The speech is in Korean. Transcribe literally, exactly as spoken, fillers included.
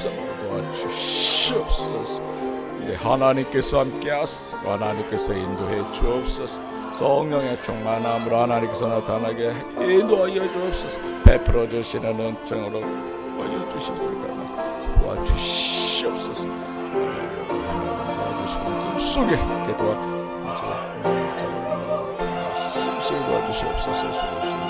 위해서 도와주시옵소서. 네, 하나님께서 함께 하시고 하나님께서 인도해 주옵소서. 성령의 충만함으로 하나님께서 나타나게 인도하여 주옵소서. 베풀어 주시는 은총으로 도와주시옵소서. 도와주시옵소서. 도와주시는 품 속에 기도하 심히 도와주시옵소서.